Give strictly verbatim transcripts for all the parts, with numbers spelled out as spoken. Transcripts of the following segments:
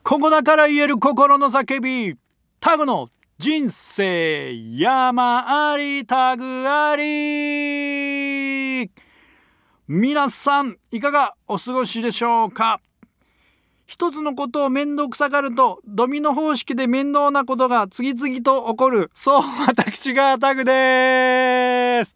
ここだから言える心の叫び、タグの人生山ありタグあり。皆さんいかがお過ごしでしょうか。一つのことを面倒くさがるとドミノ方式で面倒なことが次々と起こる、そう私がタグです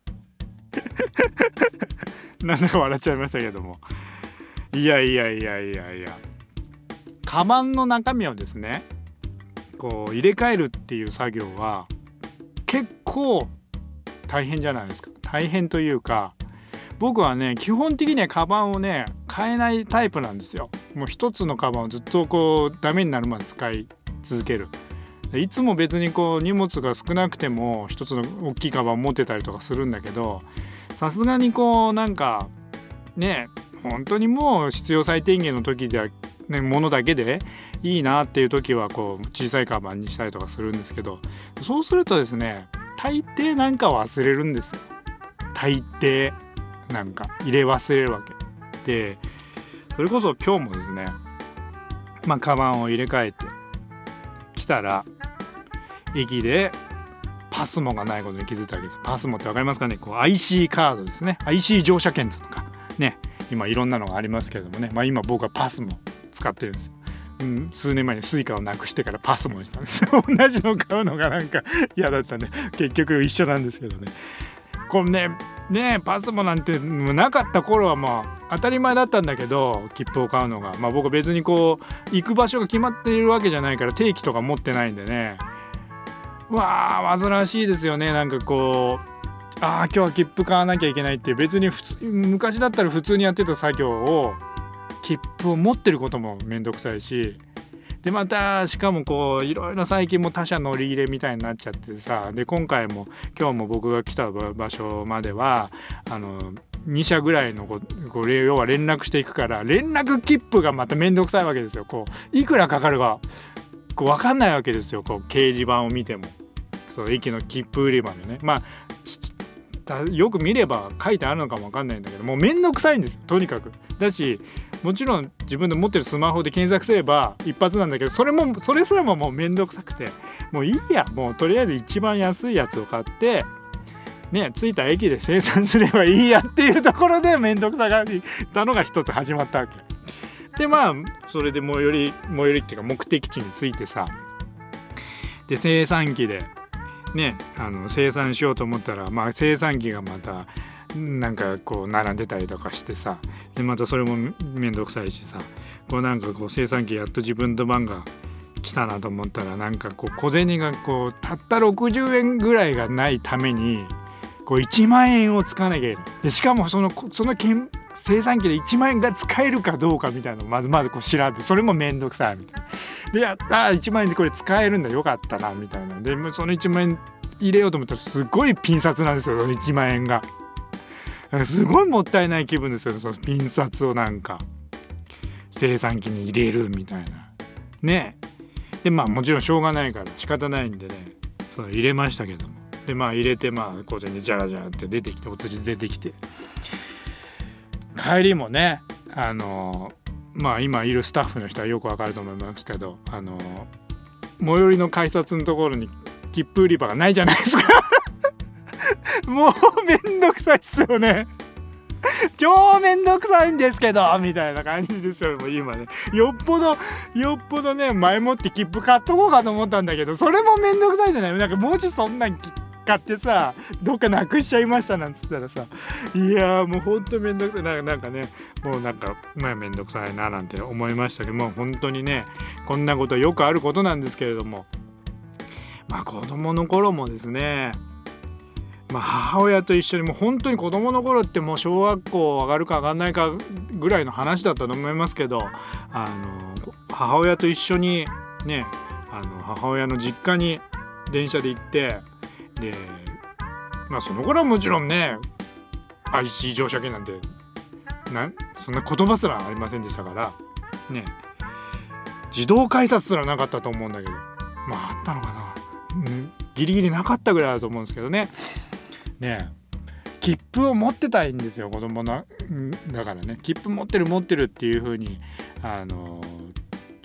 なんだか笑っちゃいましたけども、いやいやいやいやいや、カバンの中身をですねこう入れ替えるっていう作業は結構大変じゃないですか。大変というか、僕はね基本的にはカバンをね変えないタイプなんですよ。もう一つのカバンをずっとこうダメになるまで使い続ける。いつも別にこう荷物が少なくても一つの大きいカバンを持ってたりとかするんだけど、さすがにこうなんかね本当にもう必要最低限の時ではねものだけでいいなっていう時はこう小さいカバンにしたりとかするんですけど、そうするとですね大抵なんか忘れるんですよ。大抵なんか入れ忘れるわけで、それこそ今日もですねまあカバンを入れ替えてきたら駅でパスモがないことに気づいたわけです。パスモってわかりますかね。こう アイシー カードですね。 アイシー 乗車券とかね、今いろんなのがありますけれどもね、まあ今僕はパスモ使ってるんですよ。うん、数年前にスイカをなくしてからパスモにしたんです同じの買うのがなんか嫌だったんで結局一緒なんですけどね。これねねパスモなんてなかった頃はまあ当たり前だったんだけど、切符を買うのがまあ僕は別にこう行く場所が決まっているわけじゃないから定期とか持ってないんでね、わあ煩わしいですよね。なんかこうああ今日は切符買わなきゃいけないって別に普通昔だったら普通にやってた作業を切符を持ってることもめんどくさいし、でまたしかもこういろいろ最近も他社乗り入れみたいになっちゃってさ、で今回も今日も僕が来た場所まではあのに社ぐらいのこう要は連絡していくから、連絡切符がまためんどくさいわけですよ。こういくらかかるかこう分かんないわけですよ。こう掲示板を見てもそう駅の切符売り場のね、まあよく見れば書いてあるのかも分かんないんだけど、もうめんどくさいんですよとにかく。だしもちろん自分で持ってるスマホで検索すれば一発なんだけど、それもそれすらももうめんどくさくて、もういいや、もうとりあえず一番安いやつを買ってね着いた駅で精算すればいいやっていうところでめんどくさがったのが一つ始まったわけで、まあそれで最寄り最寄りっていうか目的地に着いてさ、で精算機でねあの精算しようと思ったら、まあ精算機がまたなんかこう並んでたりとかしてさ、でまたそれもめんどくさいしさ、こうなんかこう精算機やっと自分の番が来たなと思ったら、なんかこう小銭がこうたったろくじゅうえんぐらいがないためにこういちまんえんを使わなきゃいけない。でしかもそのその精算機でいちまんえんが使えるかどうかみたいなのをまずまずこう調べ、それもめんどくさいみたいな。でやったいちまんえんでこれ使えるんだよかったなみたいな。でそのいちまんえん入れようと思ったらすごいピン札なんですよ、そのいちまんえんが。すごいもったいない気分ですよ、そのピン札をなんか精算機に入れるみたいなね。でまあもちろんしょうがないから仕方ないんでね、その入れましたけども、でまあ入れてまあ小銭ジャラジャラって出てきて、お釣り出てきて、帰りもねあのまあ今いるスタッフの人はよくわかると思いますけど、あの最寄りの改札のところに切符売り場がないじゃないですかもうめんどくさいっすよね超めんどくさいんですけどみたいな感じですよ。もう今ねよっぽどよっぽどね前もって切符買っとこうかと思ったんだけど、それもめんどくさいじゃない。なんかもしそんなん買ってさどっかなくしちゃいましたなんつったらさ、いやーもうほんとめんどくさい。なんかなんかねもうなんかまあめんどくさいななんて思いましたけども、本当にねこんなことよくあることなんですけれども、まあ子供の頃もですね、まあ、母親と一緒にもう本当に子供の頃ってもう小学校上がるか上がんないかぐらいの話だったと思いますけど、あの母親と一緒にねあの母親の実家に電車で行って、でまあその頃はもちろんね アイシー 乗車券なんてなそんな言葉すらありませんでしたからね、自動改札すらなかったと思うんだけど、まああったのかな、うん、ギリギリなかったぐらいだと思うんですけどね。ね切符を持ってたいんですよ子供なだからね、切符持ってる持ってるっていう風にあの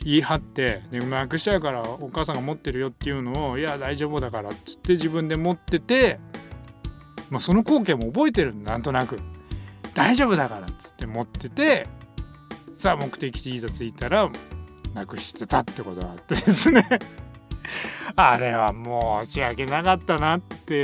言い張って、でなくしちゃうからお母さんが持ってるよっていうのを、いや大丈夫だからっつって自分で持ってて、まあ、その光景も覚えてるんだ、なんとなく大丈夫だからっつって持ってて、さあ目的地いざ着いたらなくしてたってことがあってですねあれは申し訳なかったなって、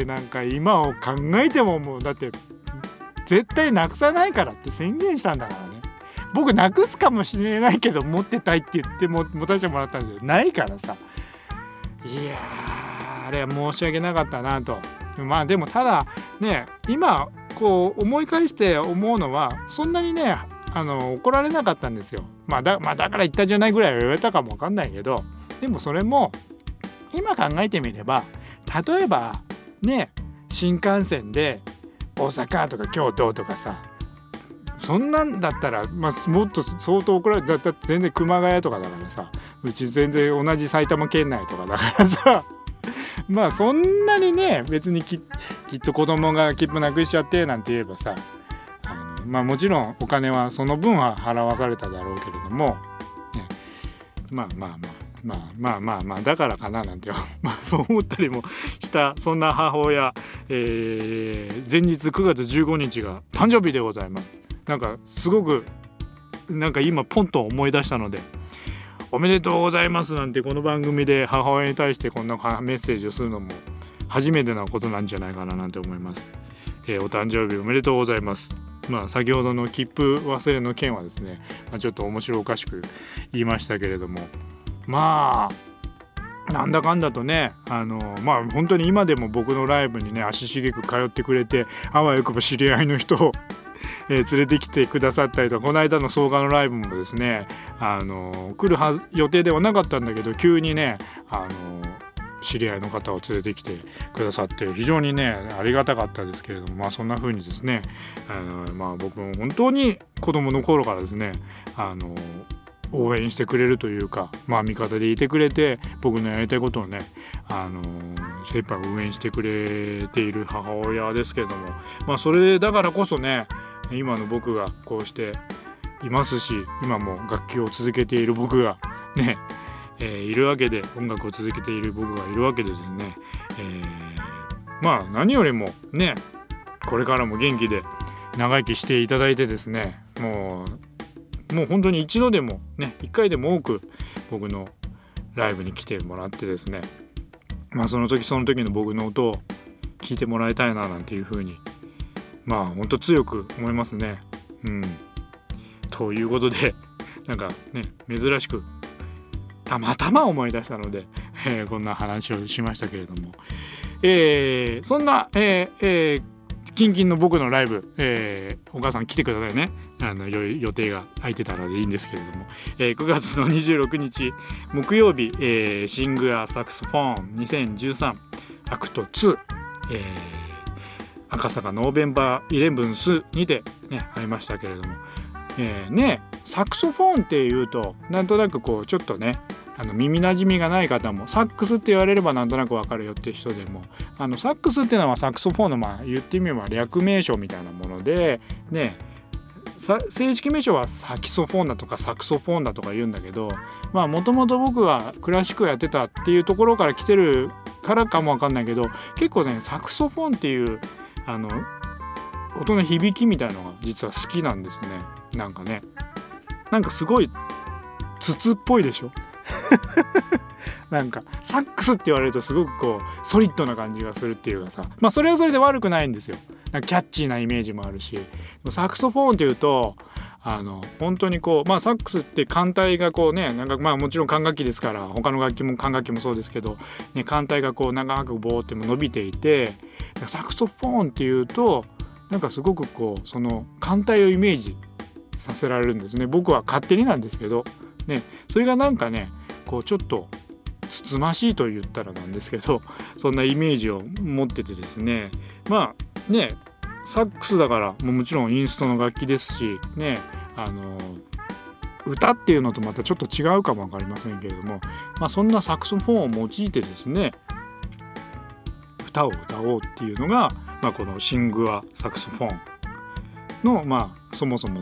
なんか今を考えてももう、だって絶対なくさないからって宣言したんだからね。僕なくすかもしれないけど持ってたいって言っても持たせてもらったんじゃないからさ、いやーあれは申し訳なかったなと。まあでもただね、今こう思い返して思うのは、そんなにねあの怒られなかったんですよ。まあ だ,、まあ、だから言ったんじゃないぐらいは言われたかもわかんないけど、でもそれも今考えてみれば、例えばね新幹線で大阪とか京都とかさ、そんなんだったら、まあ、もっと相当怒られて、だって全然熊谷とかだからさ、うち全然同じ埼玉県内とかだからさまあそんなにね別に き, きっと子供が切符なくしちゃってなんて言えばさ、あのまあもちろんお金はその分は払わされただろうけれども、ね、まあまあまあまあまあまあまあだからかななんて思ったりもした、そんな母親、えー、前日くがつじゅうごにちが誕生日でございます。なんかすごくなんか今ポンと思い出したので、おめでとうございますなんてこの番組で母親に対してこんなメッセージをするのも初めてなことなんじゃないかななんて思います。えー、お誕生日おめでとうございます。まあ先ほどの切符忘れの件はですね、まあ、ちょっと面白おかしく言いましたけれども、まあなんだかんだとね、あのまあ本当に今でも僕のライブにね足しげく通ってくれて、あわよくば知り合いの人をえー、連れてきてくださったりとか、この間の総合のライブもですね、あの来るは予定ではなかったんだけど急にね、あの知り合いの方を連れてきてくださって非常にねありがたかったですけれども、まあそんな風にですね、あのまあ僕も本当に子供の頃からですね、あの応援してくれるというか、まあ味方でいてくれて、僕のやりたいことをね、あの精一杯応援してくれている母親ですけれども、まあそれだからこそね、今の僕がこうしていますし、今も楽器を続けている僕がね、えー、いるわけで、音楽を続けている僕がいるわけでですね、えー、まあ何よりもね、これからも元気で長生きしていただいてですね、もうもう本当に一度でもね、一回でも多く僕のライブに来てもらってですね、まあその時その時の僕の音を聞いてもらいたいななんていう風に、まあ本当強く思いますね。うん。ということで、なんかね珍しくたまたま思い出したので、えー、こんな話をしましたけれども、えー、そんな、えーえー、キンキンの僕のライブ、えー、お母さん来てくださいね。あの予定が空いてたらでいいんですけれども、えー、くがつのにじゅうろくにち木曜日、えー、シングアサクソフォンにせんじゅうさんアクトツー、えー、赤坂ノーベンバーイレブンスにて、ね、ありましたけれども、えー、ねサクソフォンっていうとなんとなくこうちょっとね、あの耳なじみがない方も、サックスって言われればなんとなくわかるよっていう人でも、あのサックスっていうのはサクソフォンの、まあ言ってみれば略名称みたいなものでね、正式名称はサキソフォンだとかサクソフォンだとか言うんだけど、まあもともと僕はクラシックをやってたっていうところから来てるからかもわかんないけど、結構ねサクソフォンっていうあの音の響きみたいのが実は好きなんですね。なんかね、なんかすごい筒っぽいでしょなんかサックスって言われるとすごくこうソリッドな感じがするっていうかさ、まあそれはそれで悪くないんですよ。なんかキャッチーなイメージもあるし、サクソフォンっていうとあの本当にこう、まあサックスって管帯がこうね、なんかまあもちろん管楽器ですから、他の楽器も管楽器もそうですけど、ね、管帯がこう長くボーっても伸びていて、サクソフォンっていうとなんかすごくこうその管帯をイメージさせられるんですね。僕は勝手になんですけどね、それがなんかねこうちょっとつつましいと言ったらなんですけど、そんなイメージを持っててですね、まあねサックスだからも, もちろんインストの楽器ですしね、あの歌っていうのとまたちょっと違うかも分かりませんけれども、まあ、そんなサクソフォンを用いてですね歌を歌おうっていうのが、まあ、このシングアサクソフォンの、まあ、そもそもの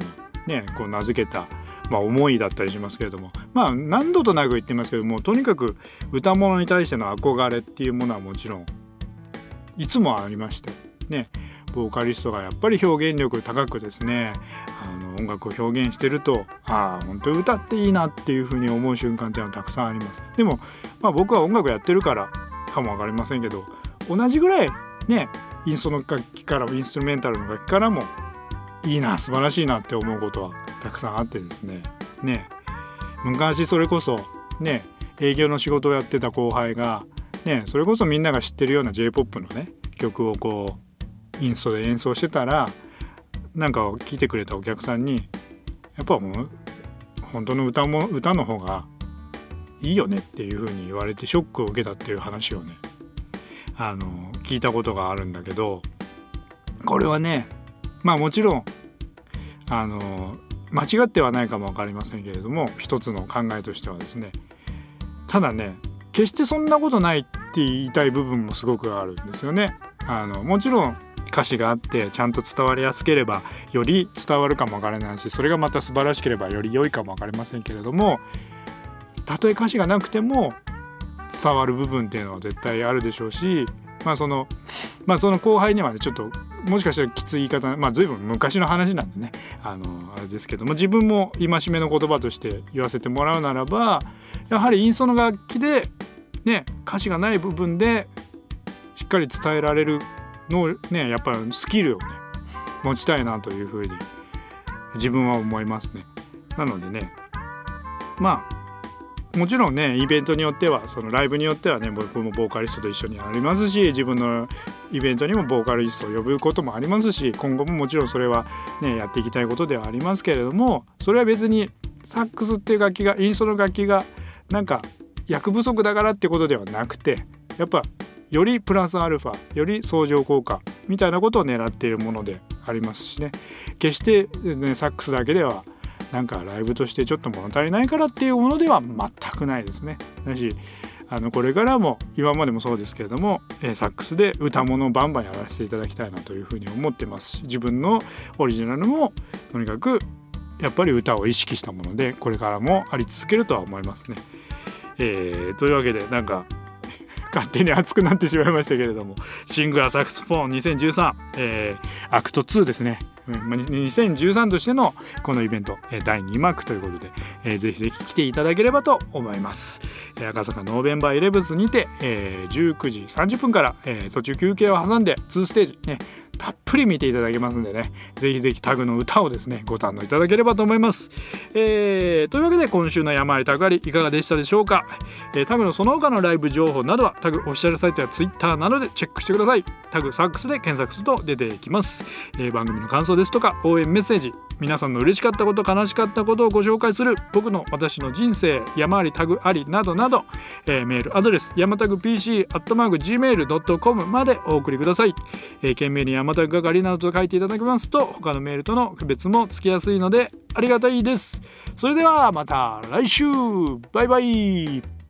ねこう名付けた、まあ、思いだったりしますけれども、まあ何度となく言ってますけども、とにかく歌物に対しての憧れっていうものはもちろんいつもありましてね、ボーカリストがやっぱり表現力高くですね、あの音楽を表現してると、ああ本当に歌っていいなっていうふうに思う瞬間っていうのはたくさんあります。でも、まあ、僕は音楽やってるからかもわかりませんけど、同じぐらいねインストの楽器からインストゥルメンタルの楽器からもいいな、素晴らしいなって思うことはたくさんあってですね、ね昔それこそね営業の仕事をやってた後輩がね、それこそみんなが知ってるような J-ポップ のね曲をこうインストで演奏してたら、なんか聞いてくれたお客さんにやっぱもう本当の歌も歌の方がいいよねっていう風に言われてショックを受けたっていう話をねあの聞いたことがあるんだけど、これはねまあもちろんあの間違ってはないかも分かりませんけれども、一つの考えとしてはですね、ただね決してそんなことないって言いたい部分もすごくあるんですよね。あのもちろん歌詞があってちゃんと伝わりやすければより伝わるかもわからないし、それがまた素晴らしければより良いかもわかりませんけれども、たとえ歌詞がなくても伝わる部分っていうのは絶対あるでしょうし、まあそのまあその後輩にはねちょっともしかしたらきつい言い方、まあ随分昔の話なんでねあのあれですけども、自分も戒めの言葉として言わせてもらうならば、やはりインストの楽器でね歌詞がない部分でしっかり伝えられるのをねやっぱりスキルをね持ちたいなというふうに自分は思いますね。なのでねまあもちろんねイベントによってはそのライブによってはね僕もボーカリストと一緒にありますし、自分のイベントにもボーカリストを呼ぶこともありますし、今後ももちろんそれはねやっていきたいことではありますけれども、それは別にサックスっていう楽器がインストの楽器がなんか役不足だからってことではなくて、やっぱよりプラスアルファより相乗効果みたいなことを狙っているものでありますしね、決して、ね、サックスだけではなんかライブとしてちょっと物足りないからっていうものでは全くないですね。だしあのこれからも今までもそうですけれども、えー、サックスで歌物をバンバンやらせていただきたいなというふうに思ってますし、自分のオリジナルもとにかくやっぱり歌を意識したものでこれからもあり続けるとは思いますね。えー、というわけでなんか勝手に熱くなってしまいましたけれども、シングラーサックスフォンにせんじゅうさん、えー、アクトツーですね。にせんじゅうさんとしてのこのイベントだいに幕ということで、えー、ぜひぜひ来ていただければと思います。えー、赤坂ノーベンバーイレブンスにて、えー、じゅうくじさんじゅっぷんから、えー、途中休憩を挟んでにステージねたっぷり見ていただけますんでね、ぜひぜひタグの歌をですねご堪能いただければと思います。えー、というわけで今週の山ありタグありいかがでしたでしょうか。えー、タグのその他のライブ情報などはタグオフィシャルサイトやツイッターなどでチェックしてください。タグサックスで検索すると出てきます。えー、番組の感想ですとか応援メッセージ、皆さんの嬉しかったこと悲しかったことをご紹介する僕の私の人生山ありタグありなどなど、えー、メールアドレス山タグ ピーシー アットマーク ジーメール ドットコム までお送りください。えー、懸命に山タグ係などと書いていただきますと他のメールとの区別もつきやすいのでありがたいです。それではまた来週、バイバイ。